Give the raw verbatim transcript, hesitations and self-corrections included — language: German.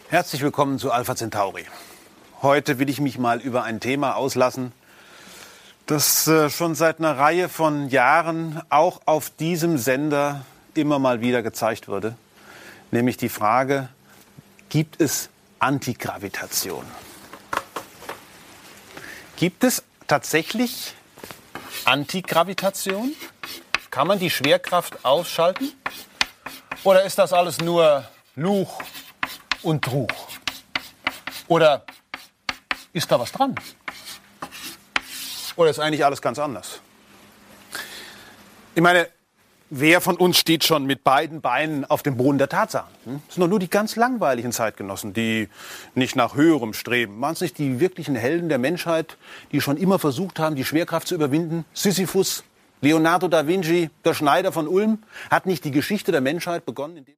Herzlich willkommen zu Alpha Centauri. Heute will ich mich mal über ein Thema auslassen, das äh, schon seit einer Reihe von Jahren auch auf diesem Sender immer mal wieder gezeigt wurde. Nämlich die Frage, gibt es Antigravitation? Gibt es tatsächlich Antigravitation? Kann man die Schwerkraft ausschalten? Oder ist das alles nur Luch und Trug? Oder ist da was dran? Oder ist eigentlich alles ganz anders? Ich meine, wer von uns steht schon mit beiden Beinen auf dem Boden der Tatsachen? Hm? Das sind doch nur die ganz langweiligen Zeitgenossen, die nicht nach Höherem streben. Waren es nicht die wirklichen Helden der Menschheit, die schon immer versucht haben, die Schwerkraft zu überwinden? Sisyphus, Leonardo da Vinci, der Schneider von Ulm? Hat nicht die Geschichte der Menschheit begonnen?